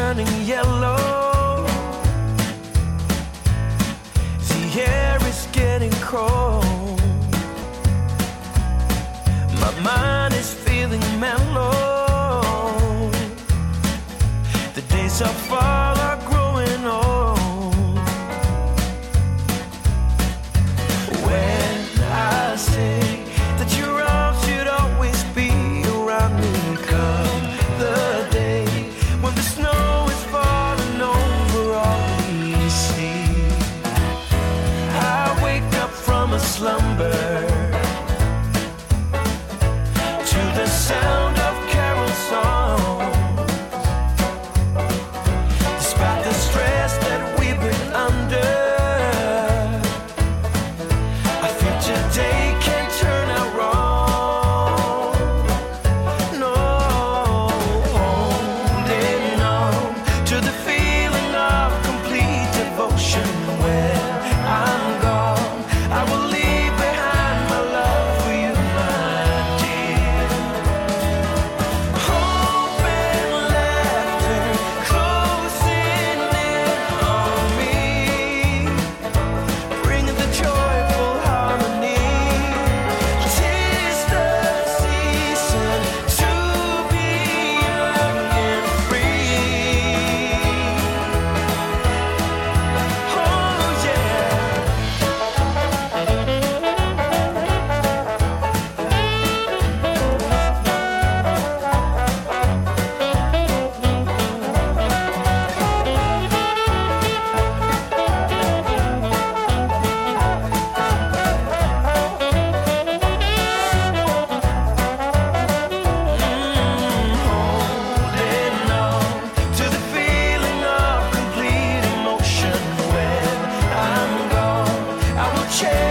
turning yellow. The air is getting cold. My mind is feeling mellow. The days so far are growing old. When I say that your arms should always be around me, come the day when the snow is falling over all we see. I wake up from a slumber to the sound of carol songs. Despite the stress that we've been under, I feel today can't turn out wrong. No, holding on to the feeling of complete devotion. When I'm gone, I will leave behind my love for you, my dear. Hope and laughter closing in on me, bringing the joyful harmony. 'Tis the season to be young and free. Oh yeah. Holding on to the feeling of complete emotion. When I'm gone, I will cherish